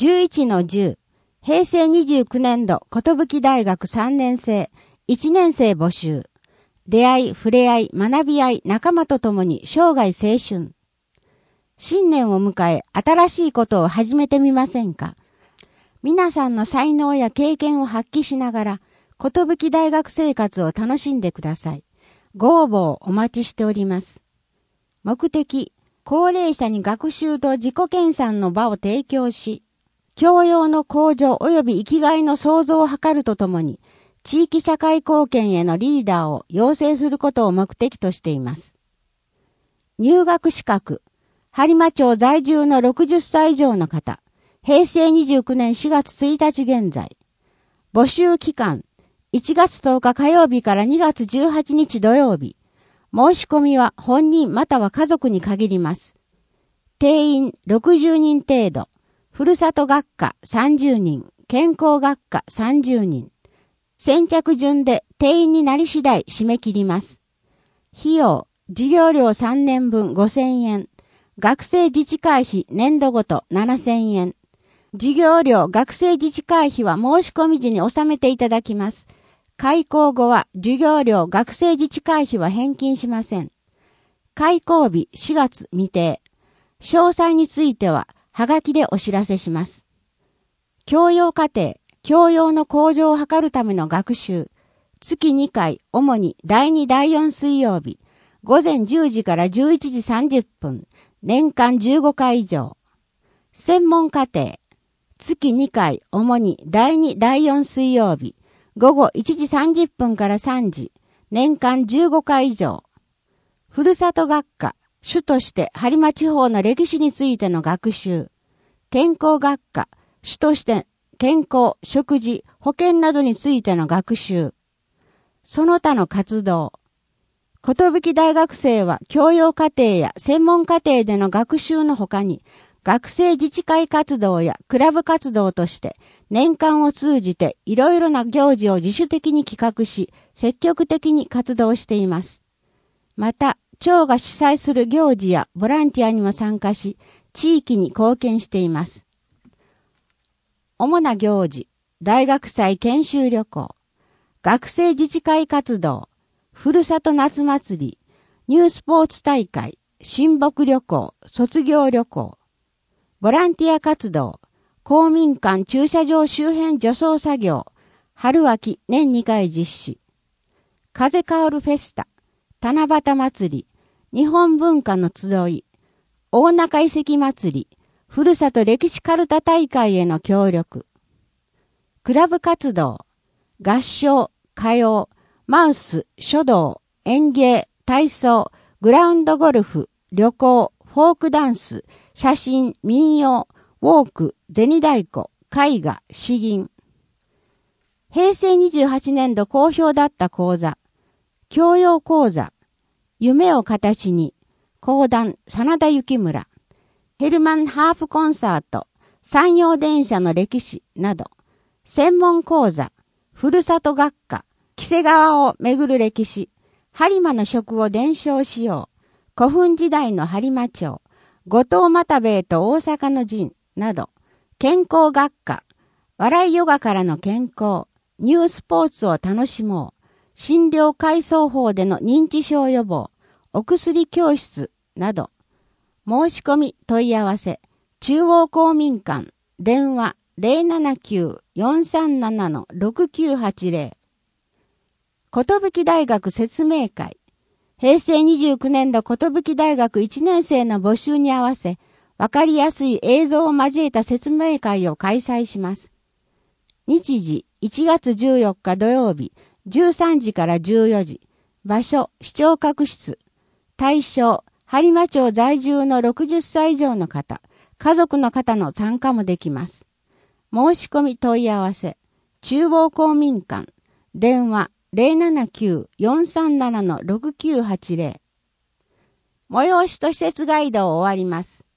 11-10、平成29年度、寿大学3年生、1年生募集。出会い、触れ合い、学び合い、仲間と共に生涯青春。新年を迎え、新しいことを始めてみませんか？皆さんの才能や経験を発揮しながら、寿大学生活を楽しんでください。ご応募をお待ちしております。目的、高齢者に学習と自己研鑽の場を提供し、教養の向上及び生きがいの創造を図るとともに、地域社会貢献へのリーダーを養成することを目的としています。入学資格、播磨町在住の60歳以上の方、平成29年4月1日現在。募集期間、1月10日火曜日から2月18日土曜日。申し込みは本人または家族に限ります。定員60人程度。ふるさと学科30人、健康学科30人。先着順で定員になり次第締め切ります。費用、授業料3年分5000円。学生自治会費年度ごと7000円。授業料、学生自治会費は申し込み時に納めていただきます。開校後は授業料、学生自治会費は返金しません。開校日4月未定。詳細については、はがきでお知らせします。教養課程、教養の向上を図るための学習。月2回、主に第2、第4水曜日。午前10時から11時30分。年間15回以上。専門課程。月2回、主に第2、第4水曜日。午後1時30分から3時。年間15回以上。ふるさと学科。主として播磨地方の歴史についての学習。健康学科。主として健康、食事、保健などについての学習。その他の活動。寿大学生は教養課程や専門課程での学習の他に、学生自治会活動やクラブ活動として年間を通じていろいろな行事を自主的に企画し、積極的に活動しています。また、町が主催する行事やボランティアにも参加し、地域に貢献しています。主な行事、大学祭研修旅行、学生自治会活動、ふるさと夏祭り、ニュースポーツ大会、親睦旅行、卒業旅行、ボランティア活動、公民館駐車場周辺除草作業、春秋年2回実施、風香るフェスタ、七夕祭り、日本文化の集い、大中遺跡祭り、ふるさと歴史カルタ大会への協力。クラブ活動、合唱、歌謡、マウス、書道、演芸、体操、グラウンドゴルフ、旅行、フォークダンス、写真、民謡、ウォーク、銭太鼓、絵画、詩吟。平成28年度好評だった講座、教養講座、夢を形に、講談、真田幸村、ヘルマンハーフコンサート、山陽電車の歴史など、専門講座、ふるさと学科、木瀬川を巡る歴史、播磨の食を伝承しよう、古墳時代の播磨町、後藤又兵衛と大阪の陣など、健康学科、笑いヨガからの健康、ニュースポーツを楽しもう、診療改装法での認知症予防、お薬教室など、申し込み問い合わせ、中央公民館、電話 079-437-6980。寿大学説明会。平成29年度寿大学1年生の募集に合わせ、わかりやすい映像を交えた説明会を開催します。日時1月14日土曜日、13時から14時。場所、視聴覚室。対象、播磨町在住の60歳以上の方、家族の方の参加もできます。申し込み問い合わせ、中央公民館、電話 079-437-6980。催しと施設ガイドを終わります。